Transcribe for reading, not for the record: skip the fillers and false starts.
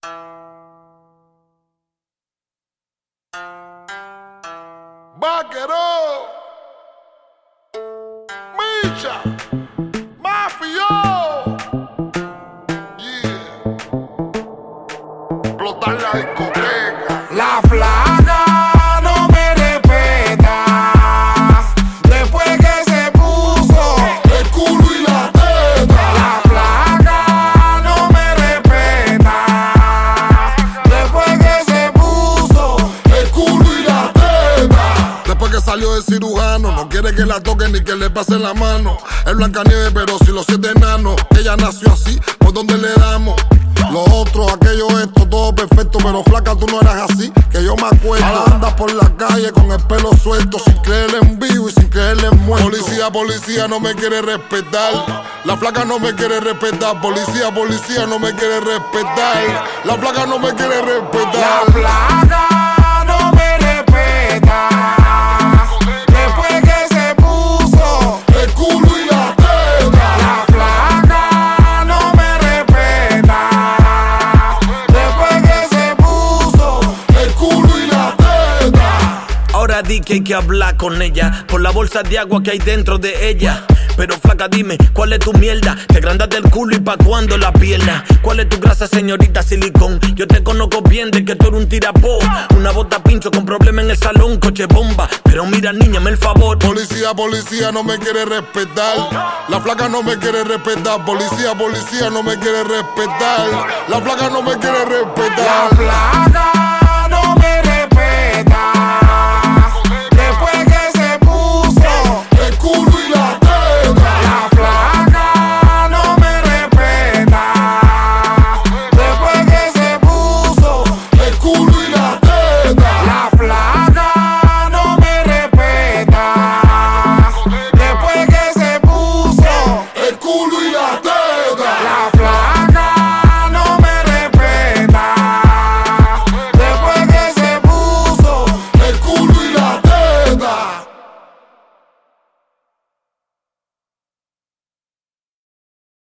Vaquero, Micha, Mafio, yeah, explotar la discoteca. La flaca no me respeta después que se puso El culo y la teta. La flaca no me respeta después que se puso El culo y la teta. Después que salió del cirujano, no quiere que la toquen ni que le pase la mano. Es Blancanieves, pero si los 7 enanos. Ella nació así, por donde le damos. Los otros, aquello, esto, todo perfecto. Pero flaca, tú no eras así, que yo me acuerdo. Ahora andas por la calle con el pelo suelto, sin creerle en vivo y sin creerle en muerto. Policía, policía, no me quiere respetar. La flaca no me quiere respetar. Policía, policía, no me quiere respetar. La flaca no me quiere respetar. La flaca no me respeta después que se puso El culo y la teta. La flaca no me respeta después que se puso El culo y la teta. Ahora di que hay que hablar con ella por la bolsa de agua que hay dentro de ella. Pero flaca, dime, ¿cuál es tu mierda? Te agrandaste el culo y pa' cuándo la pierna. ¿Cuál es tu grasa, señorita silicón? Yo te conozco bien de que tú eres un tirapó. Una bota pincho con problema en el salón, coche bomba. Pero mira, niña, me el favor. Policía, policía, no me quiere respetar. La flaca no me quiere respetar. Policía, policía, no me quiere respetar. La flaca no me quiere respetar. La flaca